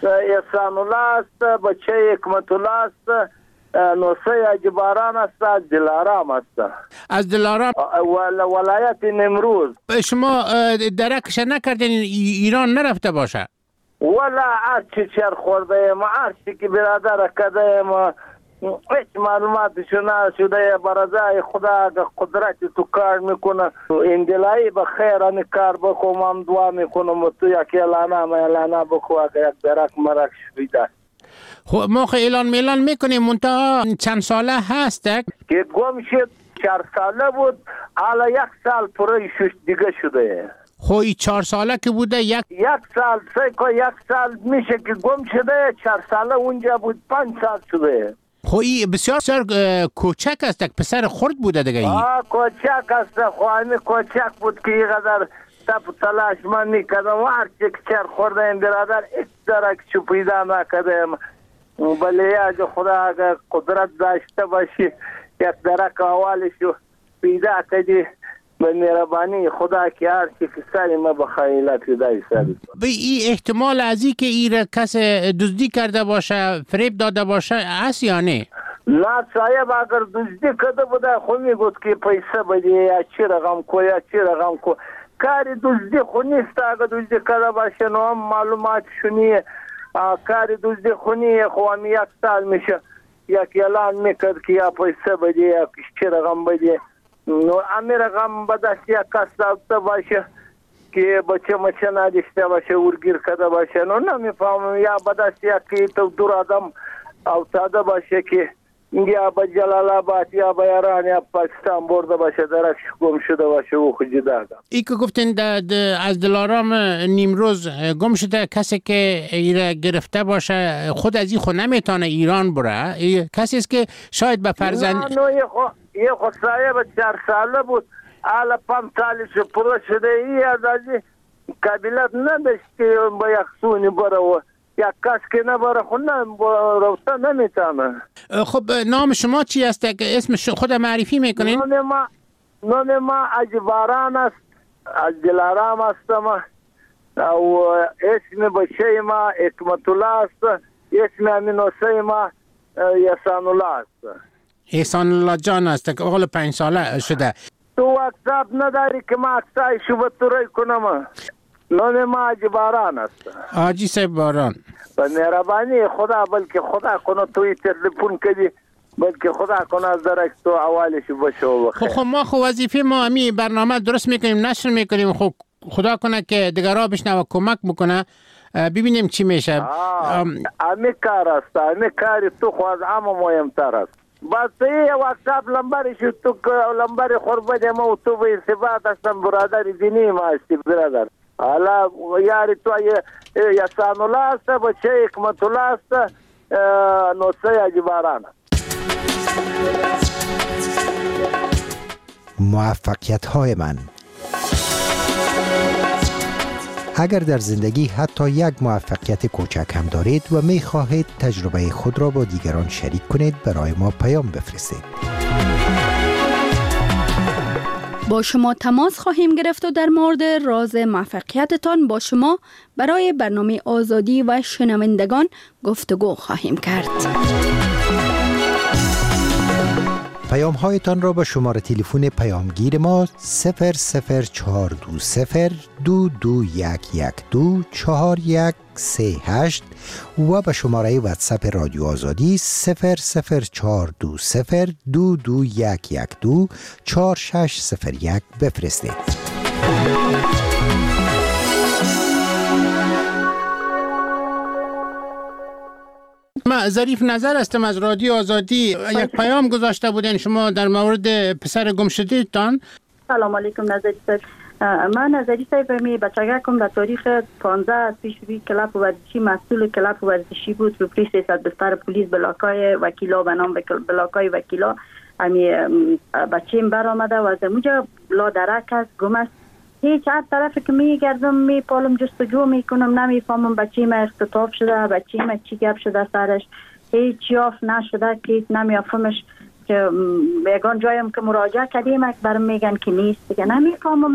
احسان الله است، بچه حکمت الله است، نوسه اجباران است، از دلارام است. از دلارام ولایت نیمروز. شما درکش نکردین ایران نرفته باشه؟ ولا هرچی چر خورده ایم، هرچی که برادر کده ایم، هیچ معلوماتشو نشده. برازای خدا قدرت تو کار میکنه، اندلایی به خیر این کار بکنم، هم دعا میکنم تو یکی اعلانه بکو اگه یک درک مرک شویده. خب ما اعلان میلان میکنیم، منتها چند ساله هست که گم شد 4 ساله بود، حالا 1 سال پره دیگه شده. خب 4 ساله که بوده، یک سال سیکو 1 سال میشه که گم شده، 4 ساله اونجا بود، 5 سال شده. خب این بسیار کوچک است، پسر خرد بوده دیگه. کوچک است، خب همین کوچک بود که اینقدر تپ تلاش من میکردم، هرچی که چر خورده این برادر ایک درک چو پیدا نکردم. بله اگه خدا اگه قدرت داشته باشی یک درک اولشو پیدا کردی، به مهربانی خدا که هر چی که سری ما بخیلت پیدای سری. به این احتمال از این که این کس دزدی کرده باشه، فریب داده باشه هست یا نه؟ نه صاحب، اگر دزدی کرده بوده خو میگود که پیسه بدی یا چی رقم کو یا چی رقم کو. کاری دزدی خو نیست، اگر دزدی کرده باشه نو هم معلومات شونیه. کاری دزدی خو نیه، خو هم 1 سال میشه یک اعلان میکرد که یا پیسه بدی یا چی رقم بدی. نو امی رقم به دست یک کس داشته باشه که بچه مچه نداشته باشه، ورگیر کرده باشه، نو نمیفهمم. یا به دست یکی تو دور آدم افتاده باشه که یا به جلال آباد یا به ایران یا پاکستان برده باشه، درکش گم شده باشه، او خود جدا. ای که گفتین از دلارام نیمروز گم شده، کسی که ایره گرفته باشه خود از این خود نمیتونه ایران بره، کسی است که شاید به فرزند یه خود صاحب 4 ساله بود، حالا 5 سالش پره شده. ای از قبیلت نداشت که با یک سونی بره و یک کس که نبره خود رفته نمیتونه. خب نام شما چی است؟ اسم خود معرفی میکنین؟ نام ما اجباران است، از دلارام هستم و اسم بچه ما حکمت الله است، اسم امینوسه ما احسان الله است. احسان الله جان است که اقل 5 ساله شده. تو واتساپ نداری که ما اکسای شو بطوری کنم؟ نام ما اجباران است. آجی صاحب باران. به مهربانی خدا، بلکه خدا کنه توی تلفن کردی، بلکه خدا کنه از درک تو اولش باشه و بخیر. خب ما وظیفه ما امی برنامه درست میکنیم، نشر میکنیم، خب خدا کنه که دیگرها بشنوه کمک بکنه، ببینیم چی میشه. امی کار است، امی کاری تو خواهد اما مهمتر است. بس یه واتساپ لمبرش تو لمبر خوربت ما و تو به ارتباط هستم، برادر دینی ما هستی برادر. حالا یاری تو احسان الله است، بچه حکمت الله است، نوسه اجباران. موفقیت های من. اگر در زندگی حتی یک موفقیت کوچک هم دارید و می خواهید تجربه خود را با دیگران شریک کنید، برای ما پیام بفرستید. با شما تماس خواهیم گرفت و در مورد راز موفقیتتان با شما برای برنامه آزادی و شنوندگان گفتگو خواهیم کرد. پیام هایتان را به شماره تلفن پیامگیر ما 0042022112413 و به شماره واتساپ رادیو آزادی 0042211240601 بفرستید. من ظریف نظر هستم از رادیو آزادی. یک پیام گذاشته بودین شما در مورد پسر گم شده تان. سلام علیکم نظری صاحب. من نظری صاحب می بچگکم در تاریخ 15 پیش روی کلاب ورزشی مسئول کلاب ورزشی بود رو پلیس 300 بستر پلیس بلاکای وکیلا به نام بلاکای وکیلا امی بچیم برآمده و از اونجا لا درک است، گم است. هیچ هر طرف که میگردم میپالم جستجو میکنم، نمیفهمم بچیم اختطاف شده، بچیم چی گپ شده سرش، هیچ یافت نشده که نمیافهمش. که یگان جایم که مراجعه کردیم برام میگن که نیست دیگه، نمیفهمم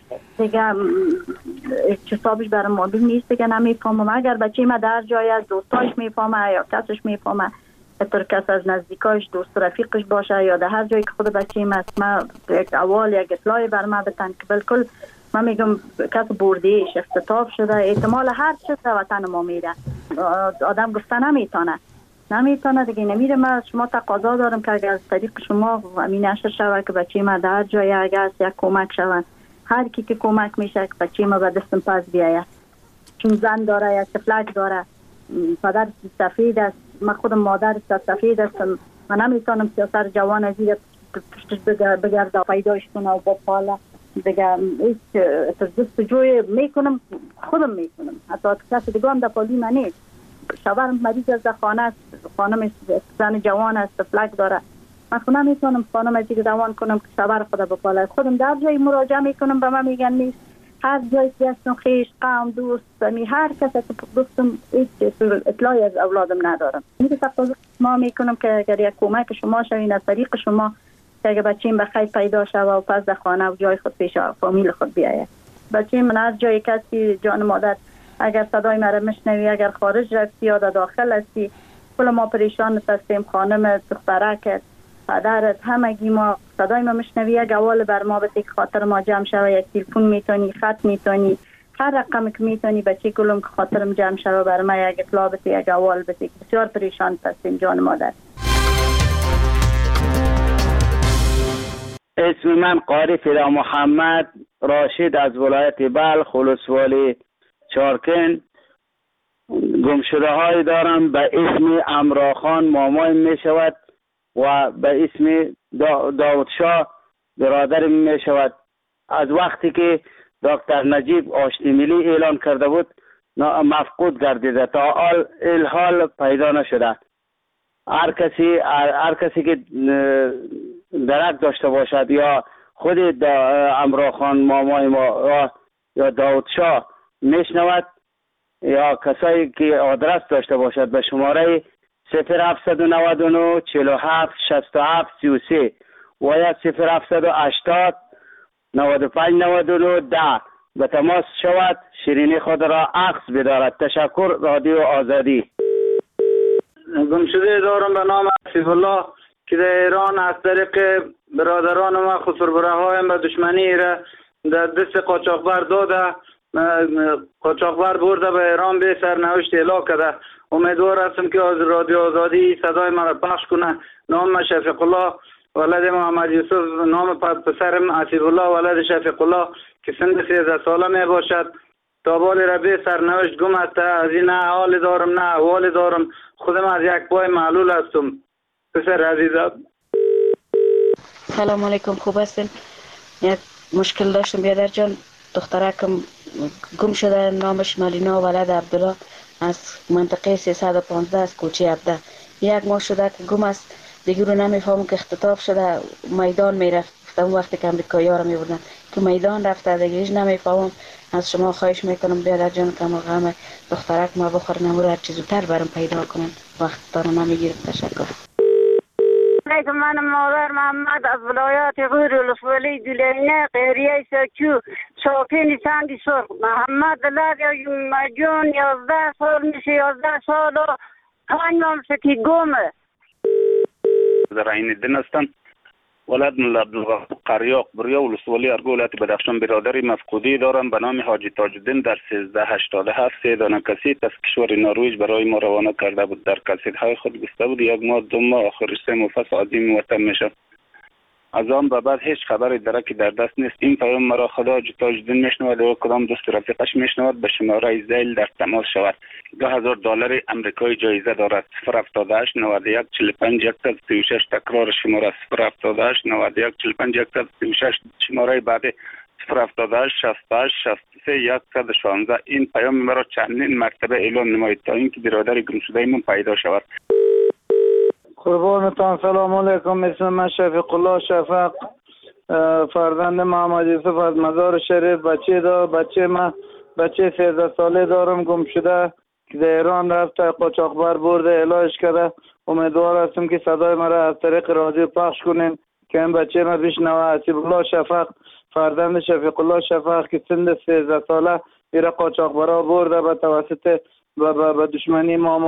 دیگه حسابش برای معلوم نیست دیگه، نمیفهمم. اگر بچه ما در جای از دوستاش میفهمه یا کسش میفهمه، اطور کس از نزدیکاش دوست رفیقش باشه یا در هر جایی که خود بچه ما است، ما یک اول یک اطلاعی بر ما بتن که بالکل من میگم کس بردهش اختطاف شده، احتمال هر چیز در وطن ما میره. آدم گفته نمیتونه دیگه نمیره. من شما تقاضا دارم که اگر از طریق شما امین نشر شود که بچه ما در جای اگر یک کمک شود، هر کی که کمک میشه که بچه ما به دستم پس بیاید، چون زن داره یا طفلک داره، پدر سفید است، من خودم مادر سفید هستم، من نمیتونم سر جوان از این پشتش بگرده پیداش کنه و بپاله دیگه. هیچ جستجوی میکنم خودم میکنم، حتی کسی دیگه هم در پالی من نیست. شوهرم مریض از خانه است، خانم زن جوان است، طفلک داره، من خودم نمیتونم خانم از دیگه دوان کنم که شوهر خدا بپاله. خودم در جایی مراجعه میکنم، به من میگن نیست. هر جایی که هستم خیش قوم دوست هر کسی که دوستم هیچ اطلاعی از اولادم ندارم. میگه تقاضا ما میکنم که اگر یک کمک شما شوین از طریق شما که اگر بچه‌م بخیر پیدا شود و پس در خانه و جای خود پیش فامیل خود بیاید. بچه‌م هر جایی کسی جان مادر اگر صدای مرا میشنوی، اگر خارج رفتی یا در داخل هستی، کل ما پریشان هستیم. خانم دخترک پدرت همگی ما صدای ما میشنوی، یک اول بر ما بده که خاطر ما جمع شوه. یک تلفن میتونی، خط میتونی، هر رقم که میتونی بچه کلم که خاطرم جمع شوه بر ما یک اطلاع بده، یک اول بده. بسیار پریشان هستیم جان مادر. اسم من قاری فدا محمد راشد از ولایت بلخ ولسوالی چارکن. گمشده های دارم به اسم امراخان مامای می شود و به اسم داود شاه برادر می شود. از وقتی که دکتر نجیب آشتی ملی اعلان کرده بود مفقود گردیده، تا الحال پیدا نشده. هر کسی که درک داشته باشد یا خود امراخان مامای ما یا داود شاه میشنود یا کسایی که آدرس داشته باشد به شماره 0799 47 67 33 و یا 0780 95 99 10 به تماس شود. شیرینی خود را عکس بدارد. تشکر. رادیو آزادی. گمشده دارم به نام حفیظ الله که در ایران از طریق برادران ما خسربره هایم به دشمنی را در دست قاچاقبر داده، قاچاقبر برده به ایران به سرنوشت اعلام کرده. امیدوار هستم که از رادیو آزادی صدای ما را پخش کنه. نام شفیق الله ولد محمد یوسف، نام پسرم حفیظ الله ولد شفیق الله که سن 13 ساله می باشد. تا بالی را به سرنوشت گم است. از این نه حال دارم نه احوال دارم. خودم از یک پای معلول هستم. پسر عزیزم. سلام علیکم، خوب هستین؟ یک مشکل داشتم بیادر جان. دخترکم گم شده، نامش ملینا ولد عبدالله از منطقه 315 از کوچه عبده. یک ماه شده که گم است. دیگه رو نمیفهمم که اختطاف شده، میدان میرفت. اون وقتی که امریکایی‌ها رو میبردن که میدان رفته، دیگه هیچ نمیفهمم. از شما خواهش میکنم بیادر جان که غم دخترک ما بخور نمور هر چیز زودتر برام پیدا کنن. وقت دارم نمیگیرم. تشکر. من مادر محمد از ولایت غور ولسوالی دولینه قهریه ساکو شاکین سندی سرخ. محمد دلار جون 11 سال میشه، 11 سال و 5 ماه که گمه. در این دن هستم. ولد ملا عبدالغفور قریاق بریا ولسوالی ارگو ولایت بدخشان. برادری مفقودی دارم به نام حاجی تاج الدین. در 1387 3 دانه کسید از کشور نروژ برای ما روانه کرده بود. در کسیدهای خود گفته بود 1 ماه 2 ماه آخرش 3 ماه پس عظیم وطن میشه. از آن به بعد هیچ خبری درکی در دست نیست. این پیام مرا خدا حاجی تاج الدین میشنود و کدام دوست رفیقش میشنود به شماره زیل در تماس شود. $2000 امریکایی جایزه دارد. 078 91 45 136 تکرار شماره 078 91 45 136 شماره بعد 078 68 63 116. این پیام مرا چندین مرتبه اعلام نمایید تا اینکه برادر گمشده من پیدا شود. قربانتان. سلام علیکم. اسم من شفیق الله شفق، فرزند محمد یوسف از مزار شریف. بچه 13 ساله دارم گم شده که در ایران رفته، قاچاقبر برده علاج کرده. امیدوار هستم که صدای مرا از طریق رادیو پخش کنین که این بچه ما بشنوه. حفیظ الله شفق فرزند شفیق الله شفق که سن 13 ساله ایره قاچاقبرا برده به توسط به دشمنی ما